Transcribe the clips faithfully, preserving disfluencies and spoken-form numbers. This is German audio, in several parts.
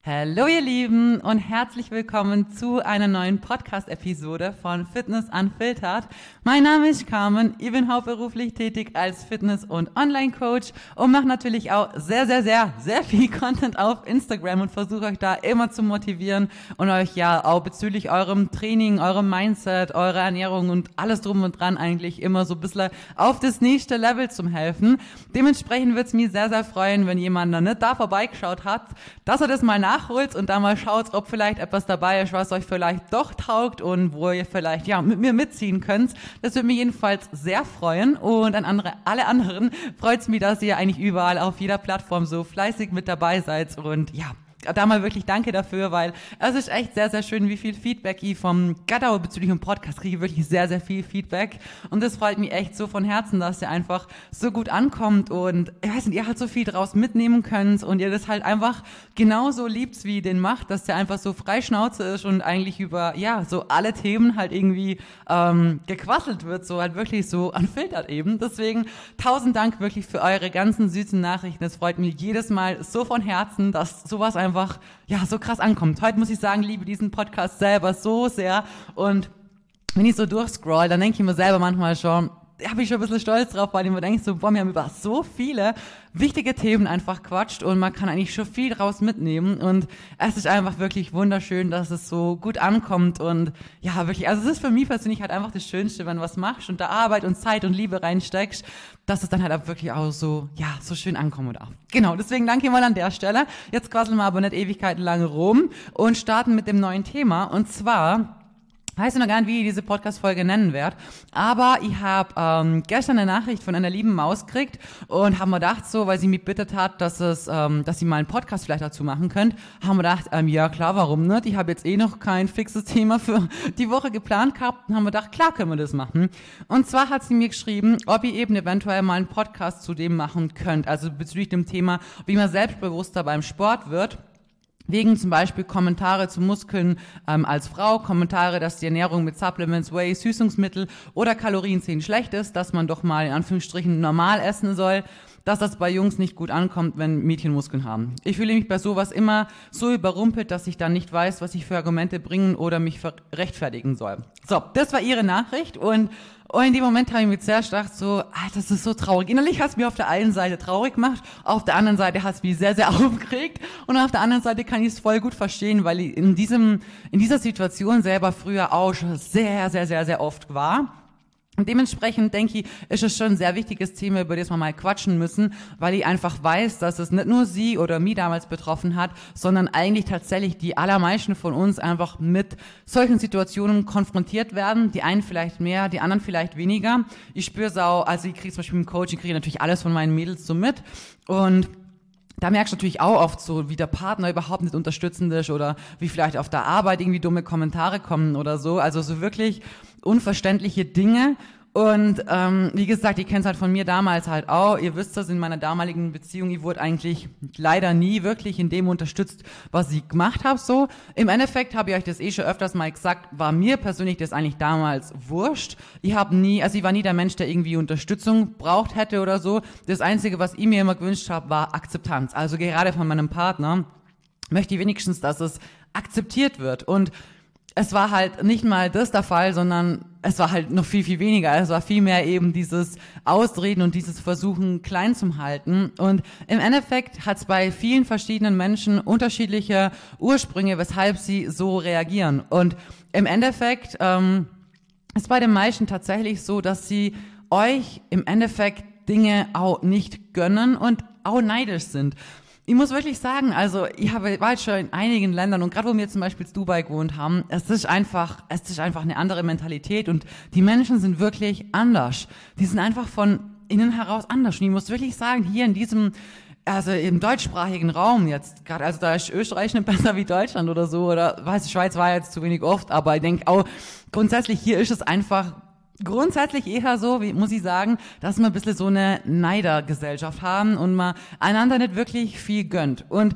Hallo ihr Lieben und herzlich willkommen zu einer neuen Podcast-Episode von Fitness Unfiltered. Mein Name ist Carmen, ich bin hauptberuflich tätig als Fitness- und Online-Coach und mache natürlich auch sehr, sehr, sehr, sehr viel Content auf Instagram und versuche euch da immer zu motivieren und euch ja auch bezüglich eurem Training, eurem Mindset, eurer Ernährung und alles drum und dran eigentlich immer so ein bisschen auf das nächste Level zu helfen. Dementsprechend würde es mich sehr, sehr freuen, wenn jemand noch nicht da vorbeigeschaut hat, dass er das mal nach nachholt und da mal schaut, ob vielleicht etwas dabei ist, was euch vielleicht doch taugt und wo ihr vielleicht ja mit mir mitziehen könnt. Das würde mich jedenfalls sehr freuen und an andere, alle anderen freut es mich, dass ihr eigentlich überall auf jeder Plattform so fleißig mit dabei seid und ja, da mal wirklich danke dafür, weil es ist echt sehr, sehr schön, wie viel Feedback ich vom Gattau bezüglich dem Podcast kriege, wirklich sehr, sehr viel Feedback und das freut mich echt so von Herzen, dass ihr einfach so gut ankommt und ich weiß nicht, ihr halt so viel draus mitnehmen könnt und ihr das halt einfach genauso liebt, wie ihr den macht, dass der einfach so frei Schnauze ist und eigentlich über, ja, so alle Themen halt irgendwie ähm, gequasselt wird, so halt wirklich so unfiltert eben. Deswegen tausend Dank wirklich für eure ganzen süßen Nachrichten. Es freut mich jedes Mal so von Herzen, dass sowas einfach einfach, ja, so krass ankommt. Heute muss ich sagen, liebe diesen Podcast selber so sehr und wenn ich so durchscroll, dann denke ich mir selber manchmal schon, da habe ich schon ein bisschen stolz drauf, weil ich mir denke, so, boah, wir haben über so viele wichtige Themen einfach quatscht und man kann eigentlich schon viel draus mitnehmen und es ist einfach wirklich wunderschön, dass es so gut ankommt und ja, wirklich, also es ist für mich persönlich halt einfach das Schönste, wenn du was machst und da Arbeit und Zeit und Liebe reinsteckst, dass es dann halt auch wirklich auch so, ja, so schön ankommen darf. Genau, deswegen danke mal an der Stelle. Jetzt quasseln wir aber nicht ewigkeiten lang rum und starten mit dem neuen Thema und zwar weiß ich noch gar nicht, wie ich diese Podcast-Folge nennen werde, aber ich habe ähm, gestern eine Nachricht von einer lieben Maus gekriegt und haben mir gedacht, so, weil sie mich bittet hat, dass es, ähm, dass sie mal einen Podcast vielleicht dazu machen könnt, haben wir gedacht, ähm, ja klar, warum nicht? Ich habe jetzt eh noch kein fixes Thema für die Woche geplant gehabt und haben wir gedacht, klar können wir das machen. Und zwar hat sie mir geschrieben, ob ihr eben eventuell mal einen Podcast zu dem machen könnt, also bezüglich dem Thema, wie man selbstbewusster beim Sport wird. Wegen zum Beispiel Kommentare zu Muskeln ähm, als Frau, Kommentare, dass die Ernährung mit Supplements, Whey, Süßungsmittel oder Kalorienzählen schlecht ist, dass man doch mal in Anführungsstrichen normal essen soll, dass das bei Jungs nicht gut ankommt, wenn Mädchen Muskeln haben. Ich fühle mich bei sowas immer so überrumpelt, dass ich dann nicht weiß, was ich für Argumente bringen oder mich rechtfertigen soll. So, das war ihre Nachricht und Und in dem Moment habe ich mir zuerst gedacht, so, ah, das ist so traurig. Innerlich hat es mir auf der einen Seite traurig gemacht, auf der anderen Seite hat es mich sehr, sehr aufgeregt und auf der anderen Seite kann ich es voll gut verstehen, weil ich in diesem, in dieser Situation selber früher auch schon sehr, sehr, sehr, sehr oft war. Und dementsprechend denke ich, ist es schon ein sehr wichtiges Thema, über das wir mal quatschen müssen, weil ich einfach weiß, dass es nicht nur sie oder mich damals betroffen hat, sondern eigentlich tatsächlich die allermeisten von uns einfach mit solchen Situationen konfrontiert werden. Die einen vielleicht mehr, die anderen vielleicht weniger. Ich spüre es auch, also ich kriege zum Beispiel im Coaching, kriege natürlich alles von meinen Mädels so mit und da merkst du natürlich auch oft so, wie der Partner überhaupt nicht unterstützend ist oder wie vielleicht auf der Arbeit irgendwie dumme Kommentare kommen oder so. Also so wirklich unverständliche Dinge. Und ähm, wie gesagt, ihr kennt es halt von mir damals halt auch. Ihr wisst das, in meiner damaligen Beziehung, ich wurde eigentlich leider nie wirklich in dem unterstützt, was ich gemacht habe. So im Endeffekt habe ich euch das eh schon öfters mal gesagt, war mir persönlich das eigentlich damals wurscht. Ich habe nie, also ich war nie der Mensch, der irgendwie Unterstützung braucht hätte oder so. Das Einzige, was ich mir immer gewünscht habe, war Akzeptanz. Also gerade von meinem Partner möchte ich wenigstens, dass es akzeptiert wird. Und es war halt nicht mal das der Fall, sondern es war halt noch viel, viel weniger. Es war viel mehr eben dieses Ausreden und dieses Versuchen, klein zu halten. Und im Endeffekt hat es bei vielen verschiedenen Menschen unterschiedliche Ursprünge, weshalb sie so reagieren. Und im Endeffekt ähm, ist bei den meisten tatsächlich so, dass sie euch im Endeffekt Dinge auch nicht gönnen und auch neidisch sind. Ich muss wirklich sagen, also ich habe, war jetzt schon in einigen Ländern und gerade wo wir zum Beispiel in Dubai gewohnt haben, es ist einfach, es ist einfach eine andere Mentalität und die Menschen sind wirklich anders. Die sind einfach von innen heraus anders. Und ich muss wirklich sagen, hier in diesem, also im deutschsprachigen Raum jetzt, gerade, also da ist Österreich nicht besser wie Deutschland oder so, oder weiß ich, Schweiz war jetzt zu wenig oft, aber ich denke auch, grundsätzlich hier ist es einfach grundsätzlich eher so, wie muss ich sagen, dass wir ein bisschen so eine Neidergesellschaft haben und man einander nicht wirklich viel gönnt. Und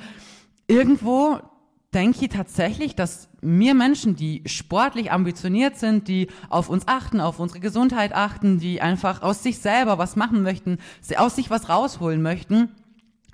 irgendwo denke ich tatsächlich, dass wir Menschen, die sportlich ambitioniert sind, die auf uns achten, auf unsere Gesundheit achten, die einfach aus sich selber was machen möchten, aus sich was rausholen möchten,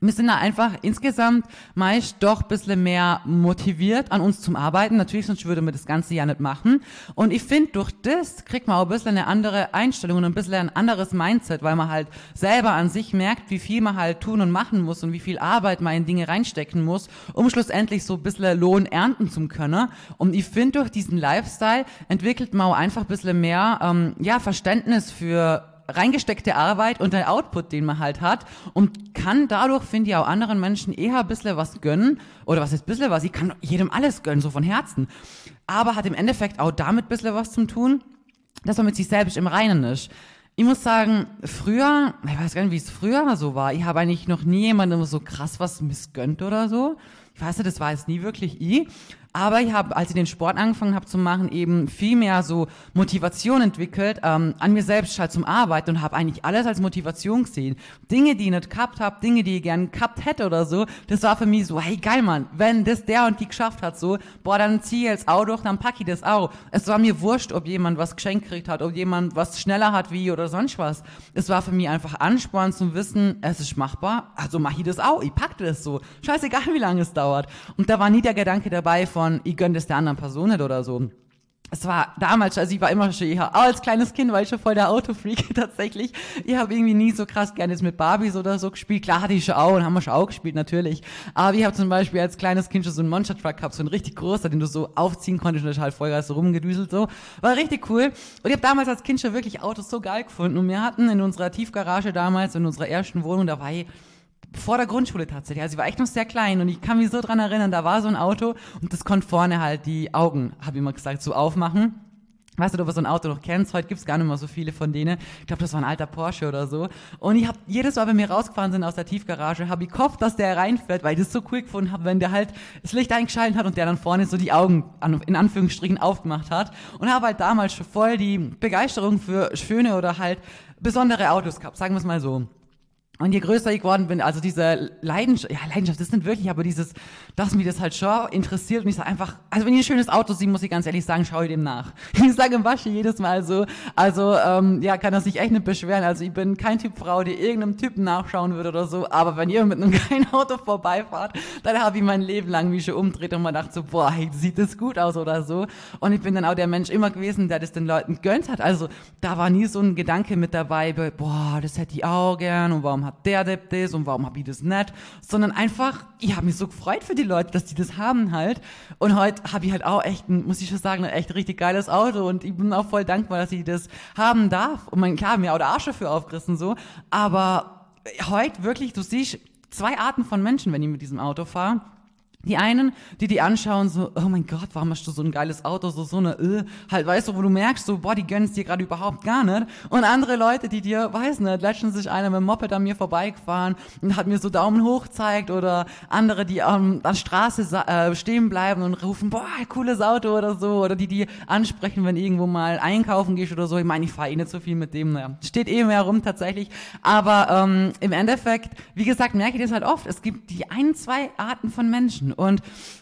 wir sind da einfach insgesamt meist doch ein bisschen mehr motiviert an uns zum Arbeiten. Natürlich, sonst würde man das Ganze ja nicht machen. Und ich finde, durch das kriegt man auch ein bisschen eine andere Einstellung und ein bisschen ein anderes Mindset, weil man halt selber an sich merkt, wie viel man halt tun und machen muss und wie viel Arbeit man in Dinge reinstecken muss, um schlussendlich so ein bisschen Lohn ernten zu können. Und ich finde, durch diesen Lifestyle entwickelt man auch einfach ein bisschen mehr ähm, ja, Verständnis für reingesteckte Arbeit und der Output, den man halt hat und kann dadurch, finde ich, auch anderen Menschen eher ein bisschen was gönnen oder was ist ein bisschen was, ich kann jedem alles gönnen, so von Herzen, aber hat im Endeffekt auch damit ein bisschen was zu tun, dass man mit sich selbst im Reinen ist. Ich muss sagen, früher, ich weiß gar nicht, wie es früher so war, ich habe eigentlich noch nie jemandem so krass was missgönnt oder so. Ich weiß nicht, das war jetzt nie wirklich ich. Aber ich habe, als ich den Sport angefangen habe zu machen, eben viel mehr so Motivation entwickelt, ähm, an mir selbst halt zum Arbeiten und habe eigentlich alles als Motivation gesehen. Dinge, die ich nicht gehabt habe, Dinge, die ich gern gehabt hätte oder so, das war für mich so, hey geil Mann, wenn das der und die geschafft hat so, boah, dann zieh ich jetzt auch durch, dann pack ich das auch. Es war mir wurscht, ob jemand was geschenkt gekriegt hat, ob jemand was schneller hat wie oder sonst was. Es war für mich einfach Ansporn zum Wissen, es ist machbar, also mach ich das auch, ich pack das so. Scheißegal, wie lange es dauert. Und da war nie der Gedanke dabei von, ich gönne das der anderen Person nicht oder so. Es war damals, also ich war immer schon eher, auch als kleines Kind war ich schon voll der Autofreak tatsächlich. Ich habe irgendwie nie so krass gerne jetzt mit Barbies oder so gespielt. Klar hatte ich schon auch und haben wir schon auch gespielt, natürlich. Aber ich habe zum Beispiel als kleines Kind schon so einen Monster Truck gehabt, so einen richtig großer, den du so aufziehen konntest und das halt Vollgas so rumgedüselt so. War richtig cool. Und ich habe damals als Kind schon wirklich Autos so geil gefunden. Und wir hatten in unserer Tiefgarage damals, in unserer ersten Wohnung, da war ich vor der Grundschule tatsächlich, also ich war echt noch sehr klein und ich kann mich so dran erinnern, da war so ein Auto und das konnte vorne halt die Augen, habe ich immer gesagt, so aufmachen. Weißt du, ob du so ein Auto noch kennst? Heute gibt's gar nicht mehr so viele von denen. Ich glaube, das war ein alter Porsche oder so. Und ich habe jedes Mal, wenn wir rausgefahren sind aus der Tiefgarage, habe ich gehofft, dass der reinfährt, weil ich das so cool gefunden habe, wenn der halt das Licht eingeschaltet hat und der dann vorne so die Augen in Anführungsstrichen aufgemacht hat. Und habe halt damals schon voll die Begeisterung für schöne oder halt besondere Autos gehabt, sagen wir es mal so. Und je größer ich geworden bin, also diese Leidenschaft, ja Leidenschaft, das ist nicht wirklich, aber dieses, dass mich das halt schon interessiert und ich sage einfach, also wenn ich ein schönes Auto sehe, muss ich ganz ehrlich sagen, schaue ich dem nach. Ich sage im Wasche jedes Mal so, also ähm, ja, kann das sich echt nicht beschweren, also ich bin kein Typ Frau, die irgendeinem Typen nachschauen würde oder so, aber wenn ihr mit einem geilen Auto vorbeifahrt, dann habe ich mein Leben lang mich schon umdreht und man dachte so, boah, hey, sieht das gut aus oder so. Und ich bin dann auch der Mensch immer gewesen, der das den Leuten gönnt hat, also da war nie so ein Gedanke mit dabei, boah, das hätte ich auch gern und warum hat der Depp das und warum hab ich das nicht, sondern einfach, ich habe mich so gefreut für die Leute, dass die das haben halt und heute habe ich halt auch echt, ein, muss ich schon sagen, ein echt richtig geiles Auto und ich bin auch voll dankbar, dass ich das haben darf und mein, klar, mir auch der Arsch dafür aufgerissen so, aber heute wirklich, du siehst zwei Arten von Menschen, wenn ich mit diesem Auto fahre. Die einen, die die anschauen, so, oh mein Gott, warum hast du so ein geiles Auto, so so eine, äh, halt, weißt du, wo du merkst, so, boah, die gönnen es dir gerade überhaupt gar nicht. Und andere Leute, die dir, weiß nicht, letztens ist einer mit dem Moped an mir vorbeigefahren und hat mir so Daumen hoch gezeigt oder andere, die ähm, an der Straße äh, stehen bleiben und rufen, boah, cooles Auto oder so, oder die die ansprechen, wenn irgendwo mal einkaufen gehst oder so. Ich meine, ich fahre eh nicht so viel mit dem, naja, steht eh mehr rum tatsächlich. Aber ähm, im Endeffekt, wie gesagt, merke ich das halt oft, es gibt die ein, zwei Arten von Menschen. Und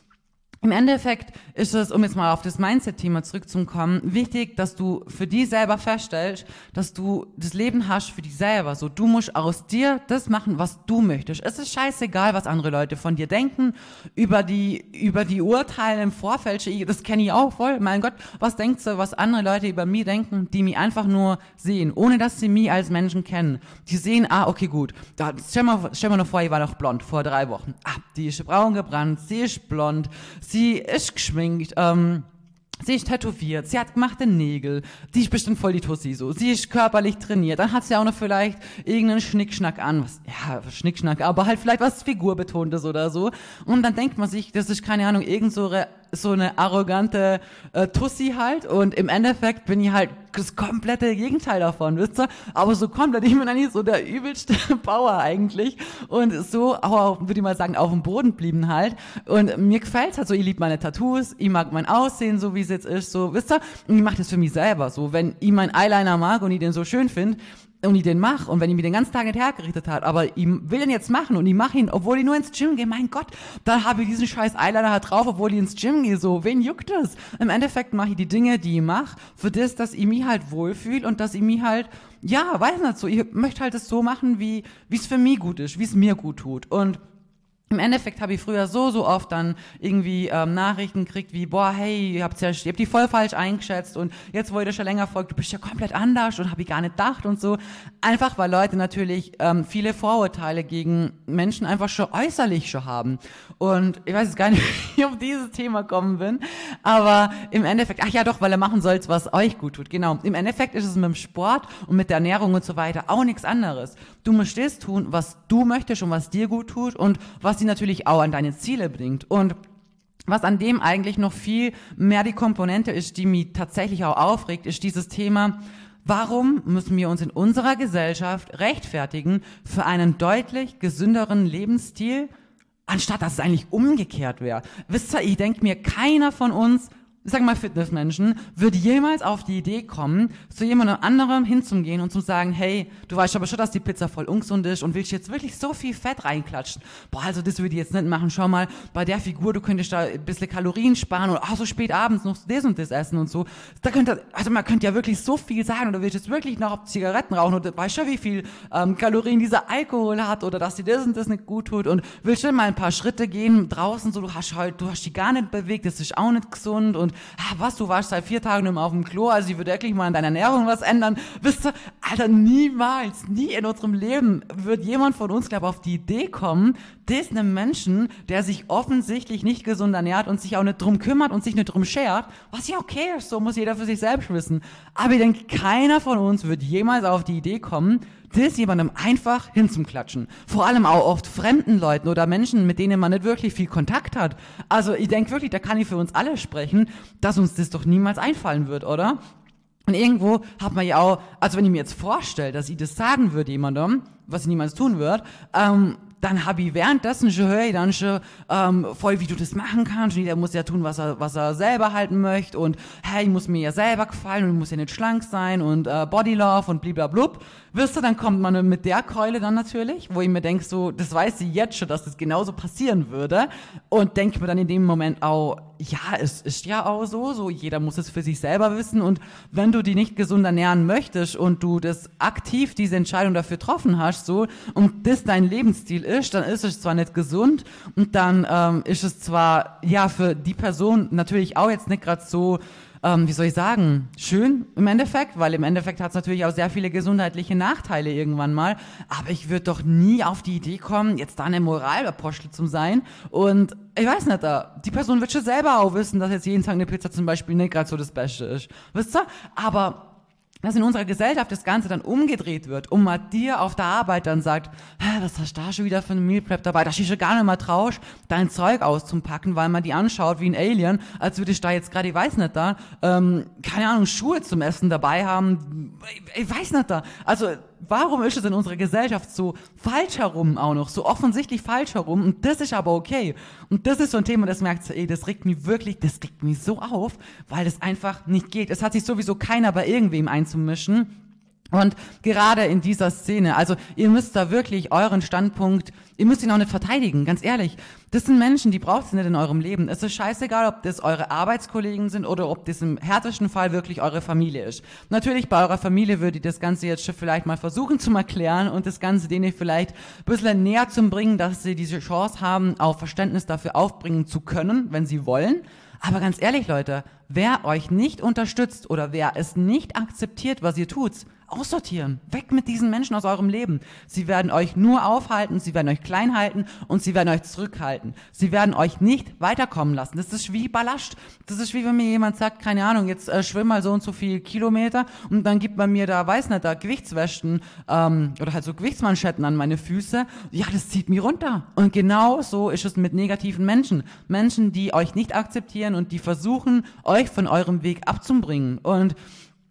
im Endeffekt ist es, um jetzt mal auf das Mindset-Thema zurückzukommen, wichtig, dass du für dich selber feststellst, dass du das Leben hast für dich selber. So, du musst aus dir das machen, was du möchtest. Es ist scheißegal, was andere Leute von dir denken, über die, über die Urteile im Vorfeld. Das kenne ich auch voll. Mein Gott, was denkst du, was andere Leute über mich denken, die mich einfach nur sehen, ohne dass sie mich als Menschen kennen. Die sehen, ah, okay, gut. Da, stell mal, stell mal noch vor, ich war noch blond vor drei Wochen. Ah, die ist braun gebrannt, sie ist blond, sie ist geschminkt, ähm, sie ist tätowiert, sie hat gemachte Nägel, die ist bestimmt voll die Tussi so, sie ist körperlich trainiert, dann hat sie auch noch vielleicht irgendeinen Schnickschnack an, was, ja, Schnickschnack, aber halt vielleicht was Figurbetontes oder so und dann denkt man sich, das ist, keine Ahnung, irgend so, re, so eine arrogante äh, Tussi halt und im Endeffekt bin ich halt das komplette Gegenteil davon, wisst ihr, aber so komplett, ich bin eigentlich so der übelste Bauer eigentlich und so, auch, würde ich mal sagen, auf dem Boden blieben halt und mir gefällt's halt so, ich liebe meine Tattoos, ich mag mein Aussehen, so wie es jetzt ist, so, wisst ihr, und ich mache das für mich selber, so, wenn ich meinen Eyeliner mag und ich den so schön finde, und ich den mache und wenn ich mir den ganzen Tag nicht hergerichtet hat, aber ich will den jetzt machen und ich mache ihn, obwohl ich nur ins Gym gehe, mein Gott, dann habe ich diesen scheiß Eyeliner halt drauf, obwohl ich ins Gym gehe, so, wen juckt das? Im Endeffekt mache ich die Dinge, die ich mache, für das, dass ich mich halt wohlfühle und dass ich mich halt, ja, weiß nicht so, ich möchte halt das so machen, wie wie es für mich gut ist, wie es mir gut tut und im Endeffekt habe ich früher so, so oft dann irgendwie ähm, Nachrichten gekriegt wie, boah, hey, ihr habt ja, ihr habt die voll falsch eingeschätzt und jetzt, wo ihr das schon länger folgt, du bist ja komplett anders und habe ich gar nicht gedacht und so. Einfach, weil Leute natürlich ähm, viele Vorurteile gegen Menschen einfach schon äußerlich schon haben. Und ich weiß jetzt gar nicht, wie ich auf dieses Thema kommen bin, aber im Endeffekt, ach ja doch, weil ihr machen sollt, was euch gut tut. Genau, im Endeffekt ist es mit dem Sport und mit der Ernährung und so weiter auch nichts anderes. Du musst das tun, was du möchtest und was dir gut tut und was die natürlich auch an deine Ziele bringt. Und was an dem eigentlich noch viel mehr die Komponente ist, die mich tatsächlich auch aufregt, ist dieses Thema, warum müssen wir uns in unserer Gesellschaft rechtfertigen für einen deutlich gesünderen Lebensstil, anstatt dass es eigentlich umgekehrt wäre. Wisst ihr, ich denke mir, keiner von uns, ich sag mal Fitnessmenschen, würde jemals auf die Idee kommen, zu jemandem anderem hinzugehen und zu sagen, hey, du weißt aber schon, dass die Pizza voll ungesund ist und willst jetzt wirklich so viel Fett reinklatschen. Boah, also das würde ich jetzt nicht machen. Schau mal, bei der Figur, du könntest da ein bisschen Kalorien sparen oder ach, so spät abends noch das und das essen und so. Da könnte, also man könnte ja wirklich so viel sagen oder willst jetzt wirklich noch Zigaretten rauchen oder weißt schon, wie viel ähm, Kalorien dieser Alkohol hat oder dass dir das und das nicht gut tut und willst du mal ein paar Schritte gehen draußen, so du hast halt, du hast dich gar nicht bewegt, das ist auch nicht gesund und ah, was, du warst seit vier Tagen immer auf dem Klo, also ich würde wirklich mal an deiner Ernährung was ändern. Wisst ihr, Alter, niemals, nie in unserem Leben wird jemand von uns, glaube ich, auf die Idee kommen, das einem Menschen, der sich offensichtlich nicht gesund ernährt und sich auch nicht drum kümmert und sich nicht drum schert, was ja okay ist, so muss jeder für sich selbst wissen. Aber ich denke, keiner von uns wird jemals auf die Idee kommen, das jemandem einfach hinzuklatschen. Vor allem auch oft fremden Leuten oder Menschen, mit denen man nicht wirklich viel Kontakt hat. Also ich denke wirklich, da kann ich für uns alle sprechen, dass uns das doch niemals einfallen wird, oder? Und irgendwo hat man ja auch, also wenn ich mir jetzt vorstelle, dass ich das sagen würde jemandem, was ich niemals tun würde, ähm, dann habe ich währenddessen schon, höre ich dann schon ähm, voll, wie du das machen kannst. Und jeder muss ja tun, was er, was er selber halten möchte. Und hey, ich muss mir ja selber gefallen und ich muss ja nicht schlank sein und äh, Body Love und bliblablub. Wisst ihr, dann kommt man mit der Keule dann natürlich, wo ich mir denke, so, das weiß ich jetzt schon, dass das genauso passieren würde. Und denke mir dann in dem Moment auch, ja, es ist ja auch so, so jeder muss es für sich selber wissen. Und wenn du die nicht gesund ernähren möchtest und du das aktiv, diese Entscheidung dafür getroffen hast, so, und das dein Lebensstil ist, dann ist es zwar nicht gesund und dann ähm, ist es zwar, ja, für die Person natürlich auch jetzt nicht gerade so, ähm, wie soll ich sagen, schön im Endeffekt, weil im Endeffekt hat es natürlich auch sehr viele gesundheitliche Nachteile irgendwann mal, aber ich würde doch nie auf die Idee kommen, jetzt da eine Moralapostel zu sein und ich weiß nicht, da, die Person wird schon selber auch wissen, dass jetzt jeden Tag eine Pizza zum Beispiel nicht gerade so das Beste ist, wisst ihr, aber dass in unserer Gesellschaft das Ganze dann umgedreht wird und man dir auf der Arbeit dann sagt, hä, was hast du da schon wieder für eine Meal Prep dabei, dass du schon gar nicht mehr traust, dein Zeug auszupacken, weil man die anschaut wie ein Alien, als würde ich da jetzt gerade, ich weiß nicht da, ähm, keine Ahnung, Schuhe zum Essen dabei haben, ich, ich weiß nicht da, also warum ist es in unserer Gesellschaft so falsch herum auch noch, so offensichtlich falsch herum und das ist aber okay und das ist so ein Thema, das merkt ihr, ey, das regt mich wirklich, das regt mich so auf, weil das einfach nicht geht, es hat sich sowieso keiner bei irgendwem einzumischen. Und gerade in dieser Szene, also ihr müsst da wirklich euren Standpunkt, ihr müsst ihn auch nicht verteidigen, ganz ehrlich. Das sind Menschen, die braucht ihr nicht in eurem Leben. Es ist scheißegal, ob das eure Arbeitskollegen sind oder ob das im härtesten Fall wirklich eure Familie ist. Natürlich, bei eurer Familie würde ich das Ganze jetzt schon vielleicht mal versuchen zu erklären und das Ganze denen vielleicht ein bisschen näher zu bringen, dass sie diese Chance haben, auch Verständnis dafür aufbringen zu können, wenn sie wollen. Aber ganz ehrlich, Leute, wer euch nicht unterstützt oder wer es nicht akzeptiert, was ihr tut, aussortieren. Weg mit diesen Menschen aus eurem Leben. Sie werden euch nur aufhalten, sie werden euch klein halten und sie werden euch zurückhalten. Sie werden euch nicht weiterkommen lassen. Das ist wie Ballast. Das ist wie wenn mir jemand sagt, keine Ahnung, jetzt äh, schwimm mal so und so viel Kilometer und dann gibt man mir da, weiß nicht, da Gewichtswästen ähm, oder halt so Gewichtsmanschetten an meine Füße. Ja, das zieht mich runter. Und genau so ist es mit negativen Menschen. Menschen, die euch nicht akzeptieren und die versuchen, euch von eurem Weg abzubringen. Und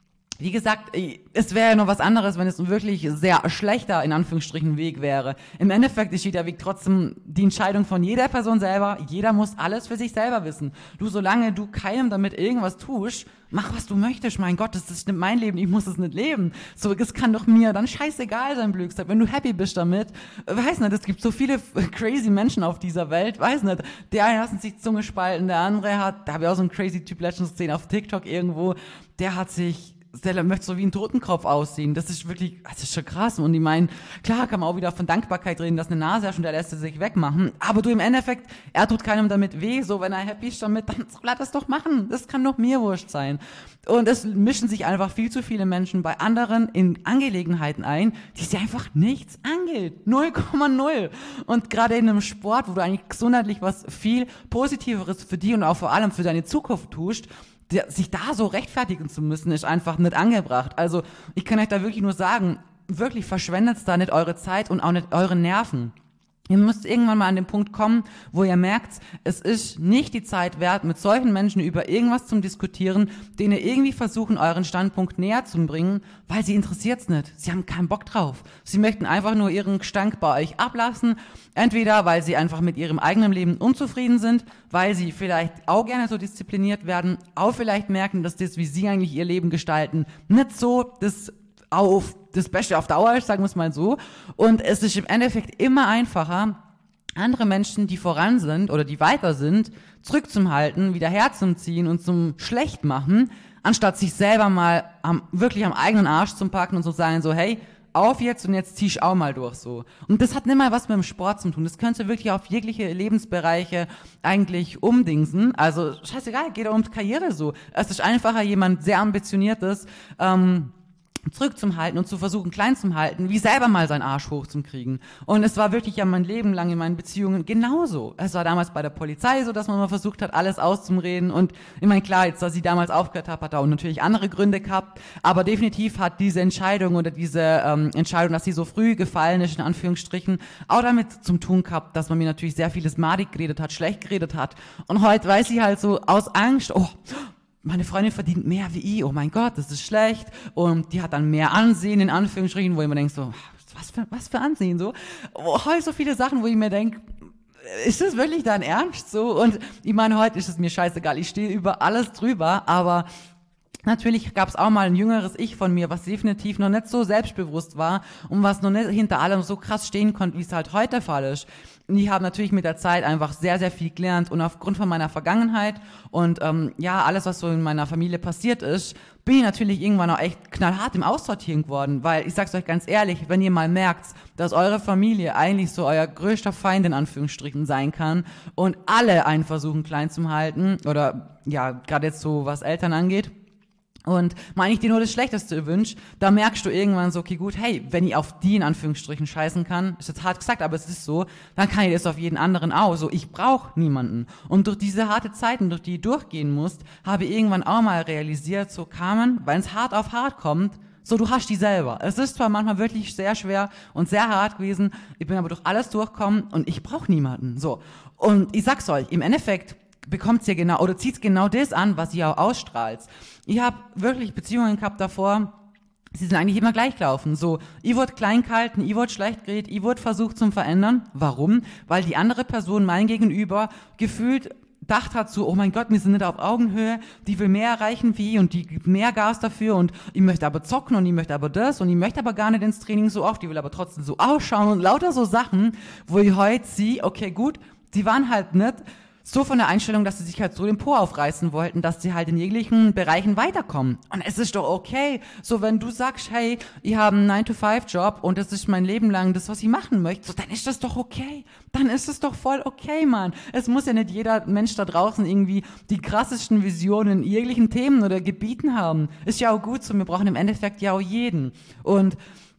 Wie gesagt, es wäre ja noch was anderes, wenn es ein wirklich sehr schlechter, in Anführungsstrichen, Weg wäre. Im Endeffekt ist der Weg trotzdem die Entscheidung von jeder Person selber. Jeder muss alles für sich selber wissen. Du, solange du keinem damit irgendwas tust, mach, was du möchtest. Mein Gott, das ist nicht mein Leben, ich muss es nicht leben. So, es kann doch mir dann scheißegal sein, Blödsinn. Wenn du happy bist damit, weiß nicht, es gibt so viele crazy Menschen auf dieser Welt, weiß nicht. Der eine lässt sich die Zunge spalten, der andere hat, da habe ich auch so einen crazy Typ letztens gesehen auf TikTok irgendwo, der hat sich der möchte so wie ein Totenkopf aussehen. Das ist wirklich, das ist schon krass. Und ich meine, klar kann man auch wieder von Dankbarkeit reden, dass eine Nase ja schon, der lässt sie sich wegmachen. Aber du im Endeffekt, er tut keinem damit weh. So, wenn er happy ist damit, dann soll er das doch machen. Das kann doch mir wurscht sein. Und es mischen sich einfach viel zu viele Menschen bei anderen in Angelegenheiten ein, die sie einfach nichts angeht. null Komma null. Und gerade in einem Sport, wo du eigentlich gesundheitlich was viel Positiveres für dich und auch vor allem für deine Zukunft tust, der, sich da so rechtfertigen zu müssen, ist einfach nicht angebracht. Also ich kann euch da wirklich nur sagen, wirklich verschwendet da nicht eure Zeit und auch nicht eure Nerven. Ihr müsst irgendwann mal an den Punkt kommen, wo ihr merkt, es ist nicht die Zeit wert, mit solchen Menschen über irgendwas zu diskutieren, denen ihr irgendwie versuchen, euren Standpunkt näher zu bringen, weil sie interessiert's nicht. Sie haben keinen Bock drauf. Sie möchten einfach nur ihren Gestank bei euch ablassen, entweder weil sie einfach mit ihrem eigenen Leben unzufrieden sind, weil sie vielleicht auch gerne so diszipliniert werden, auch vielleicht merken, dass das, wie sie eigentlich ihr Leben gestalten, nicht so das auf das Beste auf Dauer ist, sagen wir es mal so. Und es ist im Endeffekt immer einfacher, andere Menschen, die voran sind oder die weiter sind, zurückzuhalten, wieder herzuziehen und zum Schlechtmachen, anstatt sich selber mal am, wirklich am eigenen Arsch zu packen und zu sagen so, hey, auf jetzt und jetzt zieh ich auch mal durch so. Und das hat nicht mal was mit dem Sport zu tun. Das könnt ihr wirklich auf jegliche Lebensbereiche eigentlich umdingsen. Also scheißegal, geht auch um Karriere so. Es ist einfacher, jemand sehr ambitioniertes, ähm, zurückzuhalten und zu versuchen, klein zu halten, wie selber mal seinen Arsch hochzukriegen. Und es war wirklich ja mein Leben lang in meinen Beziehungen genauso. Es war damals bei der Polizei so, dass man mal versucht hat, alles auszureden. Und ich meine, klar, jetzt, dass ich damals aufgehört habe, hat auch natürlich andere Gründe gehabt. Aber definitiv hat diese Entscheidung oder diese ähm, Entscheidung, dass sie so früh gefallen ist, in Anführungsstrichen, auch damit zum tun gehabt, dass man mir natürlich sehr vieles madig geredet hat, schlecht geredet hat. Und heute weiß ich halt so aus Angst, oh, meine Freundin verdient mehr wie ich, oh mein Gott, das ist schlecht. Und die hat dann mehr Ansehen, in Anführungsstrichen, wo ich mir denke, so, was für, was für Ansehen, so. Oh, heute so viele Sachen, wo ich mir denke, ist das wirklich dein Ernst, so? Und ich meine, heute ist es mir scheißegal, ich stehe über alles drüber, aber natürlich gab es auch mal ein jüngeres Ich von mir, was definitiv noch nicht so selbstbewusst war und was noch nicht hinter allem so krass stehen konnte, wie es halt heute der Fall ist. Und ich habe natürlich mit der Zeit einfach sehr, sehr viel gelernt und aufgrund von meiner Vergangenheit und ähm, ja, alles, was so in meiner Familie passiert ist, bin ich natürlich irgendwann auch echt knallhart im Aussortieren geworden, weil ich sag's euch ganz ehrlich, wenn ihr mal merkt, dass eure Familie eigentlich so euer größter Feind in Anführungsstrichen sein kann und alle einen versuchen klein zu halten oder ja, gerade jetzt so, was Eltern angeht, und meine ich dir nur das Schlechteste wünsche, da merkst du irgendwann so, okay gut, hey, wenn ich auf die in Anführungsstrichen scheißen kann, ist jetzt hart gesagt, aber es ist so, dann kann ich das auf jeden anderen auch. So, ich brauche niemanden. Und durch diese harte Zeiten, durch die du durchgehen musst, habe ich irgendwann auch mal realisiert, so Carmen, wenn es hart auf hart kommt, so, du hast die selber. Es ist zwar manchmal wirklich sehr schwer und sehr hart gewesen, ich bin aber durch alles durchgekommen und ich brauche niemanden. So. Und ich sag's euch, im Endeffekt bekommt's ihr genau, oder zieht's genau das an, was ihr auch ausstrahlt. Ich habe wirklich Beziehungen gehabt davor, sie sind eigentlich immer gleich gelaufen. So, ich wurde klein gehalten, ich wurde schlecht geredet, ich wurde versucht zum Verändern. Warum? Weil die andere Person, mein Gegenüber, gefühlt gedacht hat so, oh mein Gott, wir sind nicht auf Augenhöhe, die will mehr erreichen wie ich und die gibt mehr Gas dafür und ich möchte aber zocken und ich möchte aber das und ich möchte aber gar nicht ins Training so oft, die will aber trotzdem so ausschauen und lauter so Sachen, wo ich heute sehe, okay gut, die waren halt nicht so von der Einstellung, dass sie sich halt so den Po aufreißen wollten, dass sie halt in jeglichen Bereichen weiterkommen. Und es ist doch okay, so wenn du sagst, hey, ich habe einen nine to five Job und das ist mein Leben lang das, was ich machen möchte, so dann ist das doch okay. Dann ist es doch voll okay, Mann. Es muss ja nicht jeder Mensch da draußen irgendwie die krassesten Visionen in jeglichen Themen oder Gebieten haben. Ist ja auch gut so, wir brauchen im Endeffekt ja auch jeden. Und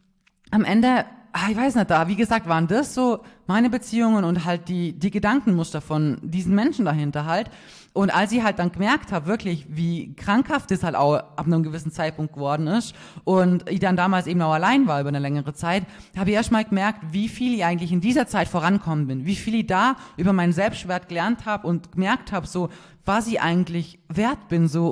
am Ende, ah, ich weiß nicht, da, wie gesagt, waren das so meine Beziehungen und halt die, die Gedankenmuster von diesen Menschen dahinter halt. Und als ich halt dann gemerkt habe, wirklich, wie krankhaft das halt auch ab einem gewissen Zeitpunkt geworden ist und ich dann damals eben auch allein war über eine längere Zeit, habe ich erst mal gemerkt, wie viel ich eigentlich in dieser Zeit vorankommen bin, wie viel ich da über meinen Selbstwert gelernt habe und gemerkt habe, so, was ich eigentlich wert bin, so, und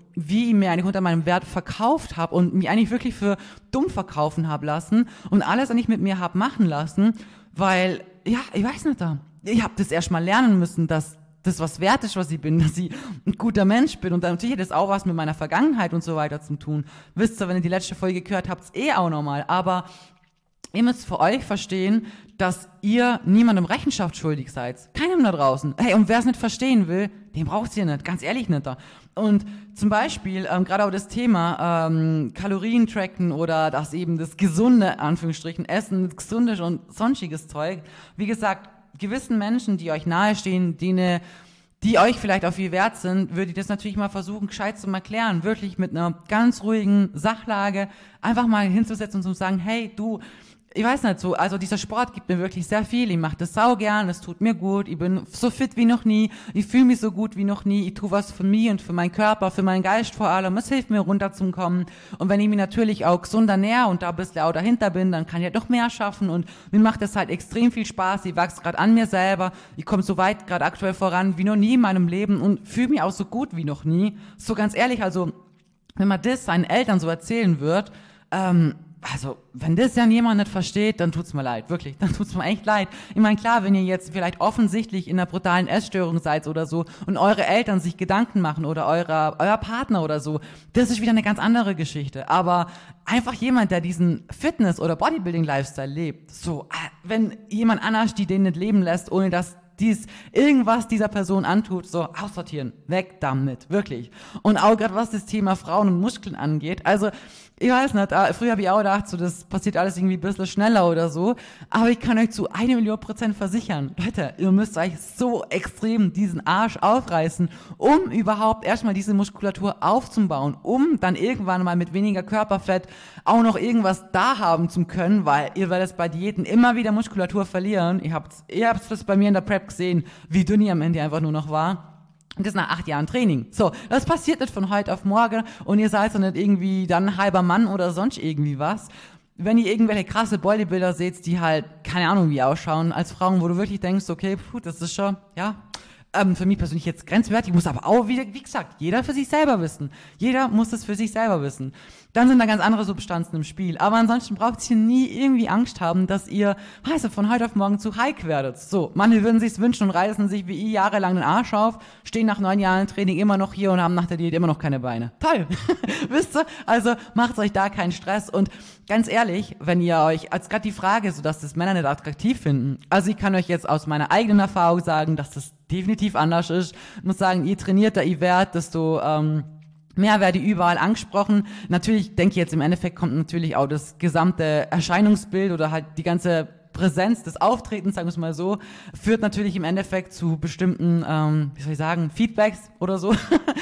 wie ich mir eigentlich unter meinem Wert verkauft habe und mich eigentlich wirklich für dumm verkaufen habe lassen und alles eigentlich mit mir habe machen lassen, weil, ja, ich weiß nicht da. Ich habe das erst mal lernen müssen, dass das was wert ist, was ich bin, dass ich ein guter Mensch bin und dann natürlich hat das auch was mit meiner Vergangenheit und so weiter zu tun. Wisst ihr, wenn ihr die letzte Folge gehört habt, eh auch normal, aber ihr müsst für euch verstehen, dass ihr niemandem Rechenschaft schuldig seid. Keinem da draußen. Hey, und wer es nicht verstehen will, den braucht's ihr nicht. Ganz ehrlich nicht da. Und zum Beispiel, ähm, gerade auch das Thema ähm, Kalorien tracken oder das eben das gesunde, Anführungsstrichen, Essen, gesundes und sonstiges Zeug. Wie gesagt, gewissen Menschen, die euch nahestehen, die eine die euch vielleicht auf viel wert sind, würde ich das natürlich mal versuchen, gescheit zu erklären. Wirklich mit einer ganz ruhigen Sachlage einfach mal hinzusetzen und zu sagen, hey, du, ich weiß nicht so, also dieser Sport gibt mir wirklich sehr viel, ich mache das sau gern, es tut mir gut, ich bin so fit wie noch nie, ich fühle mich so gut wie noch nie, ich tue was für mich und für meinen Körper, für meinen Geist vor allem, es hilft mir runterzukommen und wenn ich mich natürlich auch gesund ernähre und da ein bisschen auch dahinter bin, dann kann ich halt noch mehr schaffen und mir macht das halt extrem viel Spaß, ich wachse gerade an mir selber, ich komme so weit gerade aktuell voran wie noch nie in meinem Leben und fühle mich auch so gut wie noch nie, so ganz ehrlich, also wenn man das seinen Eltern so erzählen wird, ähm, also, wenn das ja jemand nicht versteht, dann tut's mir leid, wirklich, dann tut's mir echt leid. Ich meine, klar, wenn ihr jetzt vielleicht offensichtlich in einer brutalen Essstörung seid oder so und eure Eltern sich Gedanken machen oder euer, euer Partner oder so, das ist wieder eine ganz andere Geschichte. Aber einfach jemand, der diesen Fitness- oder Bodybuilding-Lifestyle lebt, so, wenn jemand anders die den nicht leben lässt, ohne dass dies irgendwas dieser Person antut, so aussortieren, weg damit, wirklich. Und auch gerade was das Thema Frauen und Muskeln angeht, also ich weiß nicht, früher habe ich auch gedacht, so das passiert alles irgendwie ein bisschen schneller oder so, aber ich kann euch zu eine Million Prozent versichern, Leute, ihr müsst euch so extrem diesen Arsch aufreißen, um überhaupt erstmal diese Muskulatur aufzubauen, um dann irgendwann mal mit weniger Körperfett auch noch irgendwas da haben zu können, weil ihr werdet bei Diäten immer wieder Muskulatur verlieren. Ihr habt ihr habt's das bei mir in der Prep gesehen, wie dünn ich am Ende einfach nur noch war. Und das nach acht Jahren Training. So, das passiert nicht von heute auf morgen und ihr seid so nicht irgendwie dann ein halber Mann oder sonst irgendwie was. Wenn ihr irgendwelche krasse Bodybuilder seht, die halt, keine Ahnung wie ausschauen, als Frauen, wo du wirklich denkst, okay, puh, das ist schon, ja, ähm, für mich persönlich jetzt grenzwertig, muss aber auch, wie, wie gesagt, jeder für sich selber wissen. Jeder muss es für sich selber wissen. Dann sind da ganz andere Substanzen im Spiel. Aber ansonsten braucht ihr nie irgendwie Angst haben, dass ihr, weißt du, von heute auf morgen zu Hike werdet. So, manche würden sich's wünschen und reißen sich wie ich jahrelang den Arsch auf, stehen nach neun Jahren Training immer noch hier und haben nach der Diät immer noch keine Beine. Toll! Wisst ihr? Also macht euch da keinen Stress und ganz ehrlich, wenn ihr euch, als gerade die Frage, so dass das Männer nicht attraktiv finden, also ich kann euch jetzt aus meiner eigenen Erfahrung sagen, dass das definitiv anders ist. Ich muss sagen, je trainierter ihr werdet, desto ähm, mehr werde ich überall angesprochen. Natürlich denke ich jetzt im Endeffekt kommt natürlich auch das gesamte Erscheinungsbild oder halt die ganze Präsenz des Auftretens, sagen wir es mal so, führt natürlich im Endeffekt zu bestimmten, ähm, wie soll ich sagen, Feedbacks oder so,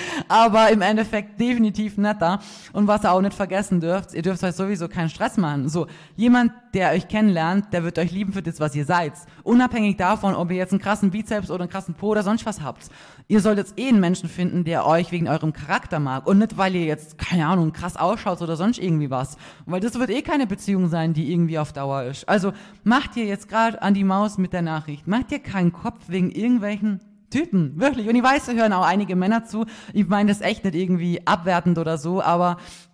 aber im Endeffekt definitiv netter. Und was ihr auch nicht vergessen dürft, ihr dürft euch sowieso keinen Stress machen. So, jemand, der euch kennenlernt, der wird euch lieben für das, was ihr seid. Unabhängig davon, ob ihr jetzt einen krassen Bizeps oder einen krassen Po oder sonst was habt. Ihr solltet eh einen Menschen finden, der euch wegen eurem Charakter mag und nicht, weil ihr jetzt, keine Ahnung, krass ausschaut oder sonst irgendwie was. Weil das wird eh keine Beziehung sein, die irgendwie auf Dauer ist. Also macht ihr jetzt gerade an die Maus mit der Nachricht. Macht ihr keinen Kopf wegen irgendwelchen Typen, wirklich. Und ich weiß, da hören auch einige Männer zu. Ich meine das echt nicht irgendwie abwertend oder so, aber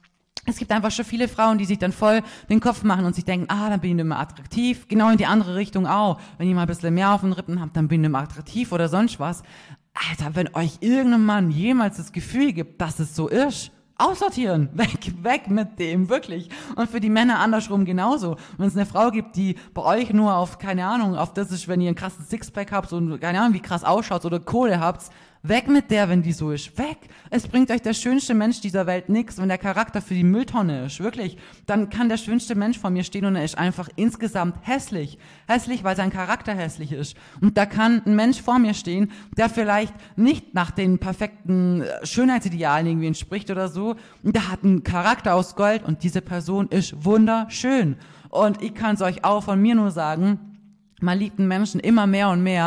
es gibt einfach schon viele Frauen, die sich dann voll den Kopf machen und sich denken, ah, dann bin ich nicht mehr attraktiv. Genau in die andere Richtung auch. Wenn ihr mal ein bisschen mehr auf den Rippen habt, dann bin ich nicht mehr attraktiv oder sonst was. Alter, wenn euch irgendein Mann jemals das Gefühl gibt, dass es so ist, aussortieren, weg, weg mit dem, wirklich. Und für die Männer andersrum genauso. Wenn es eine Frau gibt, die bei euch nur auf, keine Ahnung, auf das ist, wenn ihr einen krassen Sixpack habt und keine Ahnung, wie krass ausschaut oder Kohle habt, weg mit der, wenn die so ist. Weg! Es bringt euch der schönste Mensch dieser Welt nix, wenn der Charakter für die Mülltonne ist. Wirklich. Dann kann der schönste Mensch vor mir stehen und er ist einfach insgesamt hässlich. Hässlich, weil sein Charakter hässlich ist. Und da kann ein Mensch vor mir stehen, der vielleicht nicht nach den perfekten Schönheitsidealen irgendwie entspricht oder so. Und der hat einen Charakter aus Gold und diese Person ist wunderschön. Und ich kann es euch auch von mir nur sagen, man liebt einen Menschen immer mehr und mehr,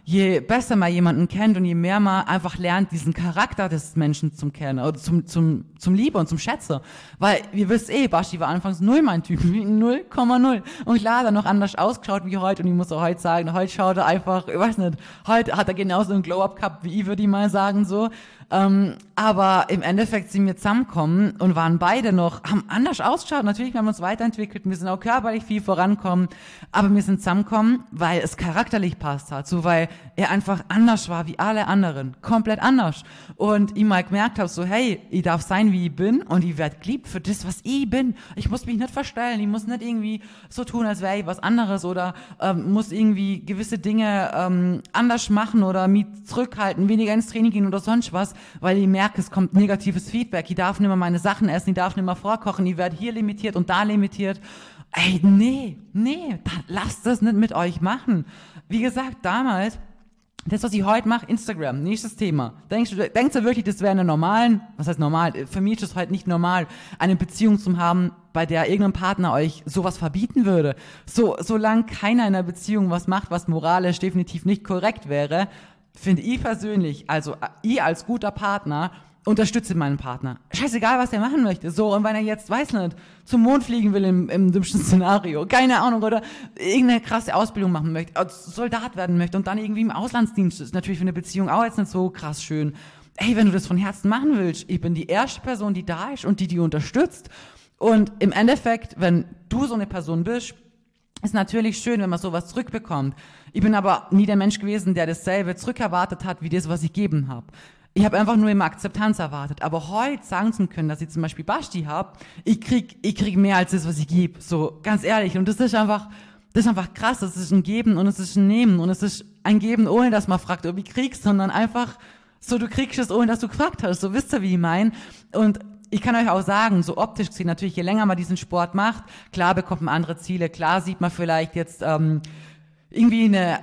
je besser man jemanden kennt und je mehr man einfach lernt, diesen Charakter des Menschen zum Kennen oder zum, zum, zum Liebe und zum Schätzen. Weil, ihr wisst eh, Basti war anfangs null mein Typ, null Komma null. Und klar, hat er noch anders ausgeschaut wie heute und ich muss auch heute sagen, heute schaut er einfach, ich weiß nicht, heute hat er genauso einen Glow-Up gehabt wie ich, würde ich mal sagen, so. Ähm, aber im Endeffekt sind wir zusammengekommen und waren beide noch, haben anders ausgeschaut. Natürlich, wir haben uns weiterentwickelt, wir sind auch körperlich viel vorankommen, aber wir sind zusammengekommen, weil es charakterlich passt hat, so weil er einfach anders war wie alle anderen, komplett anders. Und ich mal gemerkt habe, so hey, ich darf sein, wie ich bin und ich werde geliebt für das, was ich bin. Ich muss mich nicht verstellen, ich muss nicht irgendwie so tun, als wäre ich was anderes oder ähm, muss irgendwie gewisse Dinge ähm, anders machen oder mich zurückhalten, weniger ins Training gehen oder sonst was, weil ich merke, es kommt negatives Feedback. Ich darf nicht mehr meine Sachen essen, ich darf nicht mehr vorkochen, ich werde hier limitiert und da limitiert. Ey, nee, nee, da, lasst das nicht mit euch machen. Wie gesagt, damals, das, was ich heute mache, Instagram, nächstes Thema. Denkst du, denkst du wirklich, das wäre eine normalen, was heißt normal? Für mich ist es heute nicht normal, eine Beziehung zu haben, bei der irgendein Partner euch sowas verbieten würde. So, solange keiner in einer Beziehung was macht, was moralisch definitiv nicht korrekt wäre, finde ich persönlich, also ich als guter Partner, unterstütze meinen Partner. Scheißegal, was er machen möchte. So, und wenn er jetzt, weiß nicht, zum Mond fliegen will im, im dümmsten Szenario, keine Ahnung, oder irgendeine krasse Ausbildung machen möchte, als Soldat werden möchte und dann irgendwie im Auslandsdienst, ist natürlich für eine Beziehung auch jetzt nicht so krass schön. Ey, wenn du das von Herzen machen willst, ich bin die erste Person, die da ist und die die unterstützt. Und im Endeffekt, wenn du so eine Person bist, ist natürlich schön, wenn man sowas zurückbekommt. Ich bin aber nie der Mensch gewesen, der dasselbe zurückerwartet hat, wie das, was ich gegeben habe. Ich habe einfach nur immer Akzeptanz erwartet. Aber heute sagen zu können, dass ich zum Beispiel Basti habe, ich krieg, ich krieg mehr als das, was ich gebe. So, ganz ehrlich. Und das ist einfach, das ist einfach krass. Das ist ein Geben und es ist ein Nehmen. Und es ist ein Geben, ohne dass man fragt, ob ich kriegst, sondern einfach so, du kriegst es, ohne dass du gefragt hast. So, wisst ihr, wie ich meine? Und ich kann euch auch sagen, so optisch gesehen, natürlich, je länger man diesen Sport macht, klar bekommt man andere Ziele. Klar sieht man vielleicht jetzt ähm, irgendwie eine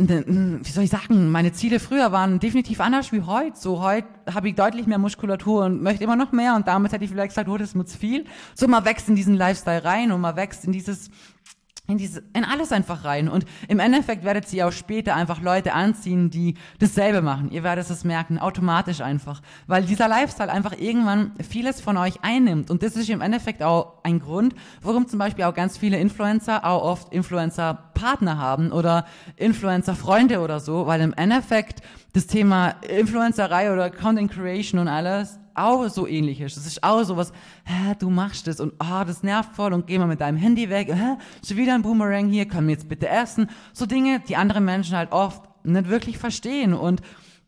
wie soll ich sagen, meine Ziele früher waren definitiv anders wie heute. So, heute habe ich deutlich mehr Muskulatur und möchte immer noch mehr und damals hätte ich vielleicht gesagt, oh, das ist mir zu viel. So, man wächst in diesen Lifestyle rein und man wächst in dieses, in diese, in alles einfach rein. Und im Endeffekt werdet ihr auch später einfach Leute anziehen, die dasselbe machen. Ihr werdet es merken, automatisch einfach. Weil dieser Lifestyle einfach irgendwann vieles von euch einnimmt. Und das ist im Endeffekt auch ein Grund, warum zum Beispiel auch ganz viele Influencer auch oft Influencer-Partner haben oder Influencer-Freunde oder so. Weil im Endeffekt das Thema Influencerei oder Content Creation und alles auch so ähnlich ist. Das ist auch sowas, hä, du machst das und ah, oh, das nervt voll und geh mal mit deinem Handy weg, hä, schon wieder ein Boomerang hier, können wir jetzt bitte essen? So Dinge, die andere Menschen halt oft nicht wirklich verstehen und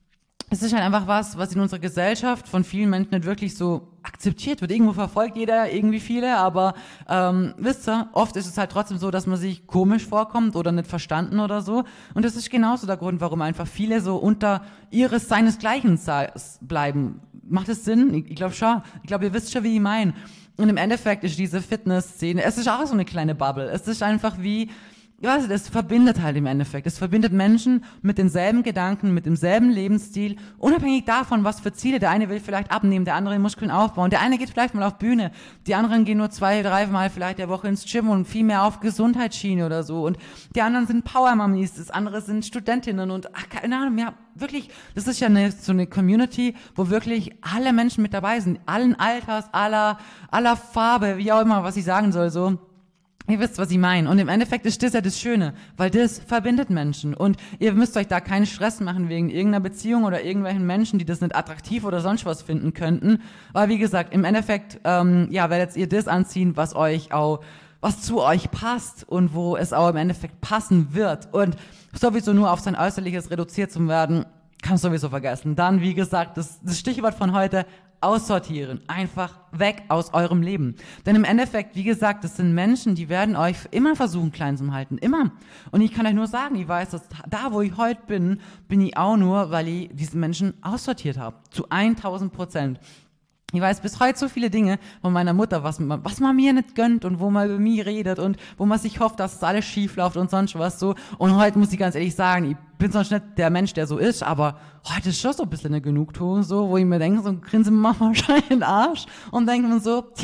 es ist halt einfach was, was in unserer Gesellschaft von vielen Menschen nicht wirklich so akzeptiert wird. Irgendwo verfolgt jeder irgendwie viele, aber ähm, wisst ihr, oft ist es halt trotzdem so, dass man sich komisch vorkommt oder nicht verstanden oder so. Und das ist genauso der Grund, warum einfach viele so unter ihres seinesgleichen bleiben. Macht es Sinn? Ich, ich glaube schon. Ich glaube, ihr wisst schon, wie ich meine. Und im Endeffekt ist diese Fitness-Szene, es ist auch so eine kleine Bubble. Es ist einfach wie, ja, also das verbindet halt im Endeffekt. Es verbindet Menschen mit denselben Gedanken, mit demselben Lebensstil, unabhängig davon, was für Ziele. Der eine will vielleicht abnehmen, der andere Muskeln aufbauen, der eine geht vielleicht mal auf Bühne, die anderen gehen nur zwei, drei Mal vielleicht der Woche ins Gym und viel mehr auf Gesundheitsschiene oder so. Und die anderen sind Power-Mummies, das andere sind Studentinnen und ach, keine Ahnung, ja, wirklich, das ist ja eine, so eine Community, wo wirklich alle Menschen mit dabei sind, allen Alters, aller, aller Farbe, wie auch immer, was ich sagen soll, so. Ihr wisst, was ich meine. Und im Endeffekt ist das ja das Schöne, weil das verbindet Menschen. Und ihr müsst euch da keinen Stress machen wegen irgendeiner Beziehung oder irgendwelchen Menschen, die das nicht attraktiv oder sonst was finden könnten. Weil wie gesagt, im Endeffekt, ähm, ja, werdet ihr das anziehen, was euch auch, was zu euch passt und wo es auch im Endeffekt passen wird. Und sowieso nur auf sein Äußerliches reduziert zu werden, kannst du sowieso vergessen. Dann, wie gesagt, das, das Stichwort von heute, aussortieren. Einfach weg aus eurem Leben. Denn im Endeffekt, wie gesagt, das sind Menschen, die werden euch immer versuchen, klein zu halten. Immer. Und ich kann euch nur sagen, ich weiß, dass da, wo ich heute bin, bin ich auch nur, weil ich diese Menschen aussortiert habe. Zu tausend Prozent. Ich weiß bis heute so viele Dinge von meiner Mutter, was man, was man mir nicht gönnt und wo man über mich redet und wo man sich hofft, dass es alles schief läuft und sonst was so. Und heute muss ich ganz ehrlich sagen, ich bin sonst nicht der Mensch, der so ist, aber heute ist schon so ein bisschen eine Genugtuung, so, wo ich mir denke, so grinse mir manchmal wahrscheinlich in den Arsch und denke mir so, tja,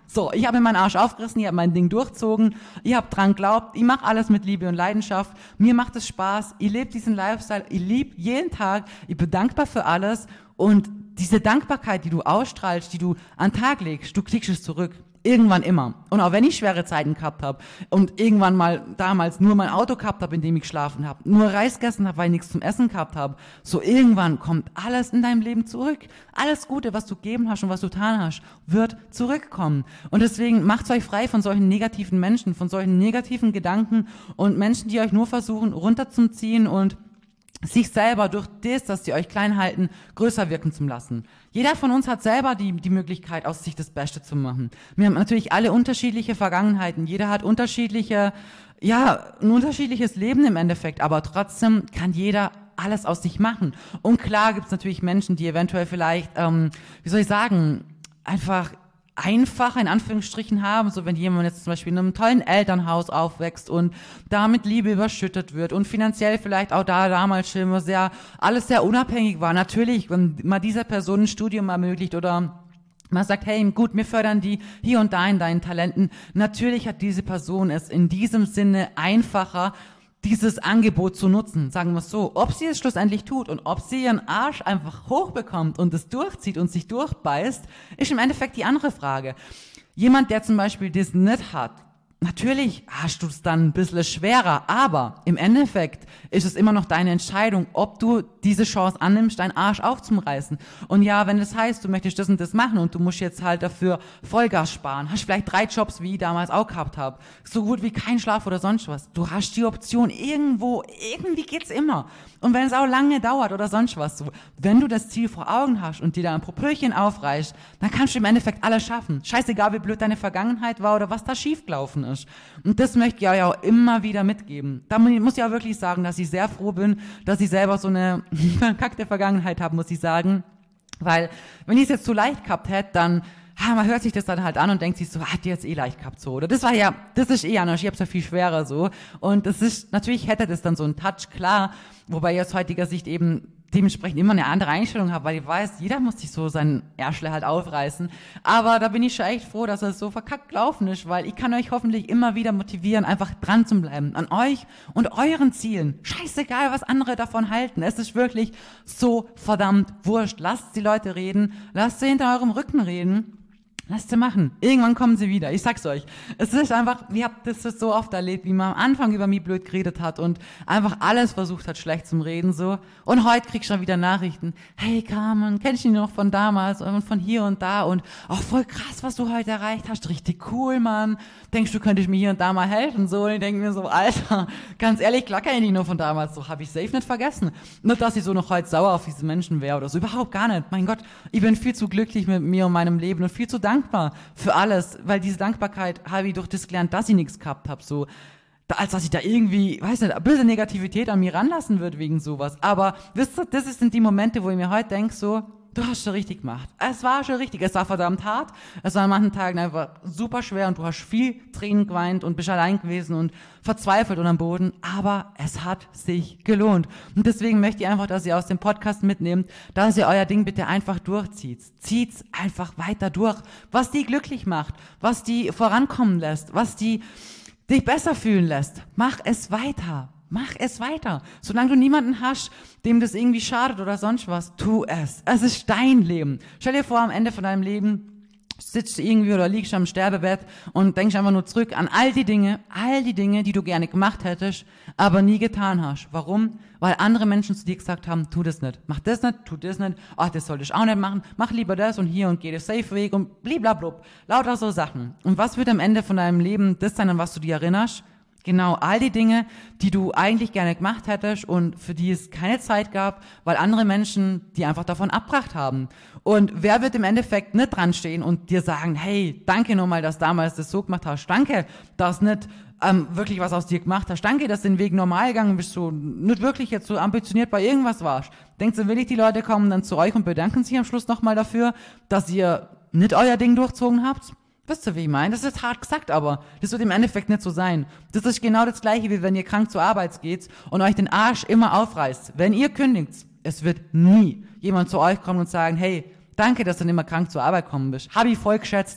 So, ich habe mir meinen Arsch aufgerissen, ich habe mein Ding durchzogen, ich habe dran geglaubt, ich mache alles mit Liebe und Leidenschaft, mir macht es Spaß, ich lebe diesen Lifestyle, ich liebe jeden Tag, ich bin dankbar für alles und diese Dankbarkeit, die du ausstrahlst, die du an den Tag legst, du kriegst es zurück. Irgendwann immer. Und auch wenn ich schwere Zeiten gehabt habe und irgendwann mal damals nur mein Auto gehabt habe, in dem ich geschlafen habe, nur Reis gegessen habe, weil ich nichts zum Essen gehabt habe, so irgendwann kommt alles in deinem Leben zurück. Alles Gute, was du gegeben hast und was du getan hast, wird zurückkommen. Und deswegen macht euch frei von solchen negativen Menschen, von solchen negativen Gedanken und Menschen, die euch nur versuchen, runterzuziehen und sich selber durch das, dass sie euch klein halten, größer wirken zu lassen. Jeder von uns hat selber die, die Möglichkeit, aus sich das Beste zu machen. Wir haben natürlich alle unterschiedliche Vergangenheiten. Jeder hat unterschiedliche, ja, ein unterschiedliches Leben im Endeffekt. Aber trotzdem kann jeder alles aus sich machen. Und klar gibt es natürlich Menschen, die eventuell vielleicht, ähm, wie soll ich sagen, einfach einfach in Anführungsstrichen haben, so wenn jemand jetzt zum Beispiel in einem tollen Elternhaus aufwächst und da mit Liebe überschüttet wird und finanziell vielleicht auch da damals schon immer sehr, alles sehr unabhängig war. Natürlich, wenn man dieser Person ein Studium ermöglicht oder man sagt, hey, gut, wir fördern die hier und da in deinen Talenten. Natürlich hat diese Person es in diesem Sinne einfacher, dieses Angebot zu nutzen, sagen wir es so. Ob sie es schlussendlich tut und ob sie ihren Arsch einfach hochbekommt und es durchzieht und sich durchbeißt, ist im Endeffekt die andere Frage. Jemand, der zum Beispiel das nicht hat, natürlich hast du es dann ein bisschen schwerer, aber im Endeffekt ist es immer noch deine Entscheidung, ob du diese Chance annimmst, deinen Arsch aufzureißen. Und ja, wenn das heißt, du möchtest das und das machen und du musst jetzt halt dafür Vollgas sparen, hast vielleicht drei Jobs, wie ich damals auch gehabt habe, so gut wie kein Schlaf oder sonst was. Du hast die Option irgendwo, irgendwie geht's immer. Und wenn es auch lange dauert oder sonst was, so, wenn du das Ziel vor Augen hast und dir da ein Propöllchen aufreißt, dann kannst du im Endeffekt alles schaffen. Scheißegal, wie blöd deine Vergangenheit war oder was da schiefgelaufen ist. Und das möchte ich euch auch immer wieder mitgeben. Da muss ich auch wirklich sagen, dass ich sehr froh bin, dass ich selber so eine verkackte Vergangenheit habe, muss ich sagen. Weil, wenn ich es jetzt zu leicht gehabt hätte, dann, ha, man hört sich das dann halt an und denkt sich so, hat die jetzt eh leicht gehabt so. Oder das war ja, das ist eh anders, ich hab's ja viel schwerer so. Und das ist, natürlich hätte das dann so einen Touch, klar. Wobei ich aus heutiger Sicht eben dementsprechend immer eine andere Einstellung habe, weil ich weiß, jeder muss sich so seinen Ärschle halt aufreißen. Aber da bin ich schon echt froh, dass es so verkackt gelaufen ist, weil ich kann euch hoffentlich immer wieder motivieren, einfach dran zu bleiben an euch und euren Zielen. Scheißegal, was andere davon halten. Es ist wirklich so verdammt wurscht. Lasst die Leute reden, lasst sie hinter eurem Rücken reden. Lasst sie machen. Irgendwann kommen sie wieder. Ich sag's euch. Es ist einfach, ich hab das so oft erlebt, wie man am Anfang über mich blöd geredet hat und einfach alles versucht hat, schlecht zum Reden, so. Und heute krieg ich schon wieder Nachrichten. Hey Carmen, kenn ich dich noch von damals und von hier und da und auch voll krass, was du heute erreicht hast. Richtig cool, Mann. Denkst du, könntest mir hier und da mal helfen, so. Und ich denke mir so, Alter, ganz ehrlich, klar kenn ich dich nur von damals, so. Hab ich safe nicht vergessen. Nicht, dass ich so noch heute sauer auf diese Menschen wäre oder so. Überhaupt gar nicht. Mein Gott, ich bin viel zu glücklich mit mir und meinem Leben und viel zu dankbar dankbar für alles, weil diese Dankbarkeit habe ich durch das gelernt, dass ich nichts gehabt habe, so, da, als dass ich da irgendwie, weiß nicht, ein bisschen Negativität an mir ranlassen würde wegen sowas. Aber wisst ihr, das sind die Momente, wo ich mir heute denke, so, du hast schon richtig gemacht. Es war schon richtig, es war verdammt hart, es war an manchen Tagen einfach super schwer und du hast viel Tränen geweint und bist allein gewesen und verzweifelt und am Boden, aber es hat sich gelohnt. Und deswegen möchte ich einfach, dass ihr aus dem Podcast mitnehmt, dass ihr euer Ding bitte einfach durchzieht. Zieht's einfach weiter durch, was die glücklich macht, was die vorankommen lässt, was die dich besser fühlen lässt. Mach es weiter. Mach es weiter. Solange du niemanden hast, dem das irgendwie schadet oder sonst was, tu es. Es ist dein Leben. Stell dir vor, am Ende von deinem Leben sitzt du irgendwie oder liegst am Sterbebett und denkst einfach nur zurück an all die Dinge, all die Dinge, die du gerne gemacht hättest, aber nie getan hast. Warum? Weil andere Menschen zu dir gesagt haben, tu das nicht. Mach das nicht, tu das nicht. Ach, das solltest du auch nicht machen. Mach lieber das und hier und geh den Safe-Weg und bliblablub. Lauter so Sachen. Und was wird am Ende von deinem Leben das sein, an was du dich erinnerst? Genau, all die Dinge, die du eigentlich gerne gemacht hättest und für die es keine Zeit gab, weil andere Menschen die einfach davon abgebracht haben. Und wer wird im Endeffekt nicht dran stehen und dir sagen, hey, danke nochmal, dass damals das so gemacht hast. Danke, dass nicht ähm, wirklich was aus dir gemacht hast. Danke, dass du den Weg normal gegangen bist, so nicht wirklich jetzt so ambitioniert bei irgendwas warst. Denkst du, wirklich die Leute kommen dann zu euch und bedanken sich am Schluss nochmal dafür, dass ihr nicht euer Ding durchzogen habt? Wisst ihr, wie ich meine? Das ist hart gesagt, aber das wird im Endeffekt nicht so sein. Das ist genau das Gleiche, wie wenn ihr krank zur Arbeit geht und euch den Arsch immer aufreißt. Wenn ihr kündigt, es wird nie jemand zu euch kommen und sagen, hey, danke, dass du nicht mehr krank zur Arbeit gekommen bist. Hab ich voll geschätzt.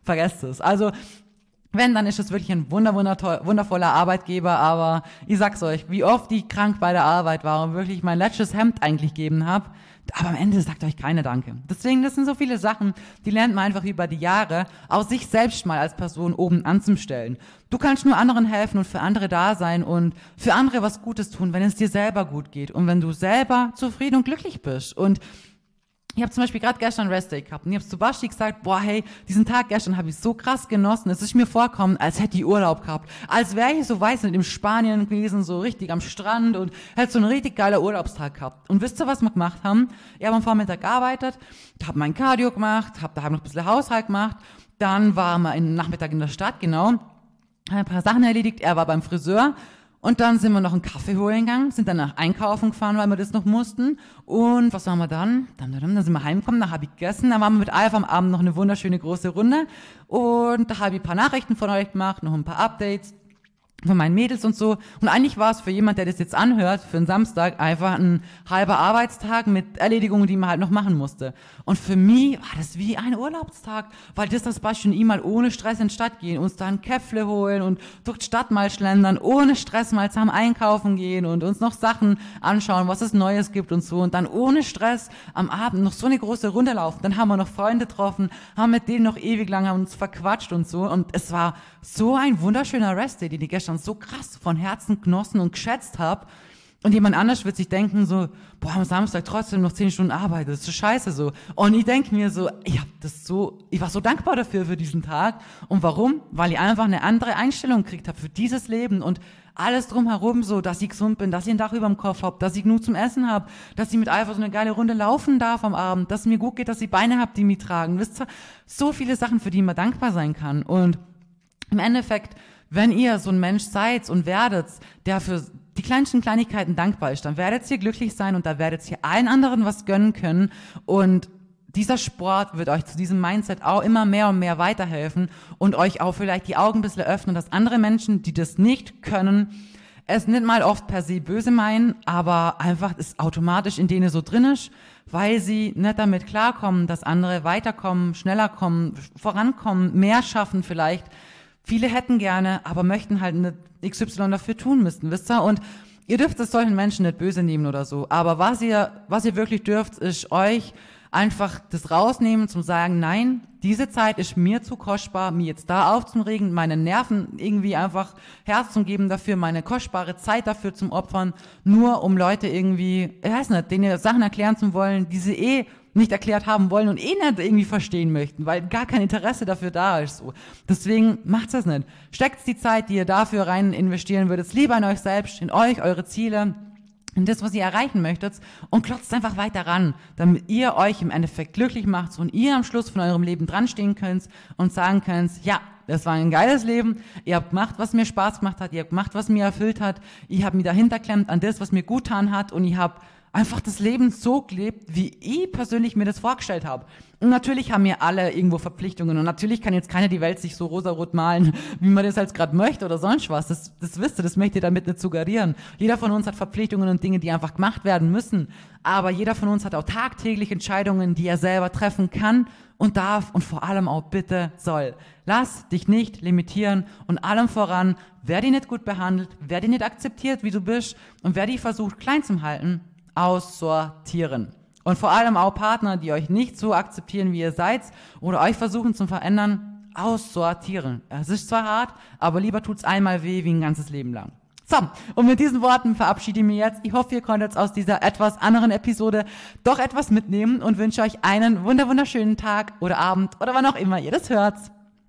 vergesst es. Also, wenn, dann ist es wirklich ein wunder, wunder, wundervoller Arbeitgeber, aber ich sag's euch, wie oft ich krank bei der Arbeit war und wirklich mein letztes Hemd eigentlich gegeben habe, aber am Ende sagt euch keine Danke. Deswegen, das sind so viele Sachen, die lernt man einfach über die Jahre, auch sich selbst mal als Person oben anzustellen. Du kannst nur anderen helfen und für andere da sein und für andere was Gutes tun, wenn es dir selber gut geht und wenn du selber zufrieden und glücklich bist. Und ich habe zum Beispiel gerade gestern Rest-Day gehabt und ich habe zu Basti gesagt, boah, hey, diesen Tag gestern habe ich so krass genossen. Es ist mir vorgekommen, als hätte ich Urlaub gehabt. Als wäre ich so, weiß nicht, in Spanien gewesen, so richtig am Strand und hätte so einen richtig geiler Urlaubstag gehabt. Und wisst ihr, was wir gemacht haben? Ich habe am Vormittag gearbeitet, habe mein Cardio gemacht, habe daheim noch ein bisschen Haushalt gemacht. Dann waren wir am Nachmittag in der Stadt, genau, haben ein paar Sachen erledigt. Er war beim Friseur. Und dann sind wir noch einen Kaffee holen gegangen, sind danach einkaufen gefahren, weil wir das noch mussten. Und was waren wir dann? Dann, dann, dann sind wir heimgekommen, dann habe ich gegessen, dann waren wir mit Alf am Abend noch eine wunderschöne große Runde. Und da habe ich ein paar Nachrichten von euch gemacht, noch ein paar Updates von meinen Mädels und so. Und eigentlich war es für jemand, der das jetzt anhört, für einen Samstag einfach ein halber Arbeitstag mit Erledigungen, die man halt noch machen musste. Und für mich war das wie ein Urlaubstag, weil das das Beispiel und ich mal ohne Stress in die Stadt gehen, uns da ein Käffle holen und durch die Stadt mal schlendern, ohne Stress mal zusammen einkaufen gehen und uns noch Sachen anschauen, was es Neues gibt und so. Und dann ohne Stress am Abend noch so eine große Runde laufen. Dann haben wir noch Freunde getroffen, haben mit denen noch ewig lang haben uns verquatscht und so. Und es war so ein wunderschöner Rest-Day, den ich gestern so krass von Herzen genossen und geschätzt habe. Und jemand anders wird sich denken so, boah, am Samstag trotzdem noch zehn Stunden Arbeit, das ist so scheiße so. Und ich denke mir so, ich hab das so, ich war so dankbar dafür für diesen Tag. Und warum? Weil ich einfach eine andere Einstellung gekriegt habe für dieses Leben und alles drumherum so, dass ich gesund bin, dass ich ein Dach über dem Kopf habe, dass ich genug zum Essen habe, dass ich mit einfach so eine geile Runde laufen darf am Abend, dass es mir gut geht, dass ich Beine habe, die mich tragen. Wisst ihr, so viele Sachen, für die man dankbar sein kann. Und im Endeffekt, wenn ihr so ein Mensch seid und werdet, der für die kleinsten Kleinigkeiten dankbar ist, dann werdet ihr glücklich sein und da werdet ihr allen anderen was gönnen können. Und dieser Sport wird euch zu diesem Mindset auch immer mehr und mehr weiterhelfen und euch auch vielleicht die Augen ein bisschen öffnen, dass andere Menschen, die das nicht können, es nicht mal oft per se böse meinen, aber einfach es automatisch in denen so drin ist, weil sie nicht damit klarkommen, dass andere weiterkommen, schneller kommen, vorankommen, mehr schaffen vielleicht. Viele hätten gerne, aber möchten halt nicht X Y dafür tun müssten, wisst ihr? Und ihr dürft es solchen Menschen nicht böse nehmen oder so. Aber was ihr, was ihr wirklich dürft, ist euch einfach das rausnehmen, zum sagen, nein, diese Zeit ist mir zu kostbar, mir jetzt da aufzuregen, meine Nerven irgendwie einfach Herz zu geben dafür, meine kostbare Zeit dafür zum Opfern, nur um Leute irgendwie, ich weiß nicht, denen Sachen erklären zu wollen, die sie eh nicht erklärt haben wollen und eh nicht irgendwie verstehen möchten, weil gar kein Interesse dafür da ist. So. Deswegen macht's das nicht. Steckt die Zeit, die ihr dafür rein investieren würdet, lieber in euch selbst, in euch, eure Ziele, in das, was ihr erreichen möchtet und klotzt einfach weiter ran, damit ihr euch im Endeffekt glücklich macht und ihr am Schluss von eurem Leben dran stehen könnt und sagen könnt, ja, das war ein geiles Leben, ihr habt gemacht, was mir Spaß gemacht hat, ihr habt gemacht, was mir erfüllt hat, ich habe mich dahinter klemmt an das, was mir gut getan hat und ich habe einfach das Leben so gelebt, wie ich persönlich mir das vorgestellt habe. Und natürlich haben wir alle irgendwo Verpflichtungen und natürlich kann jetzt keiner die Welt sich so rosarot malen, wie man das jetzt gerade möchte oder sonst was. Das, das wisst ihr, das möchte ich damit nicht suggerieren. Jeder von uns hat Verpflichtungen und Dinge, die einfach gemacht werden müssen. Aber jeder von uns hat auch tagtäglich Entscheidungen, die er selber treffen kann und darf und vor allem auch bitte soll. Lass dich nicht limitieren und allem voran, wer dich nicht gut behandelt, wer dich nicht akzeptiert, wie du bist und wer dich versucht klein zu halten, aussortieren. Und vor allem auch Partner, die euch nicht so akzeptieren, wie ihr seid oder euch versuchen zu verändern, aussortieren. Es ist zwar hart, aber lieber tut's einmal weh wie ein ganzes Leben lang. So, und mit diesen Worten verabschiede ich mich jetzt. Ich hoffe, ihr konntet aus dieser etwas anderen Episode doch etwas mitnehmen und wünsche euch einen wunder wunderschönen Tag oder Abend oder wann auch immer ihr das hört.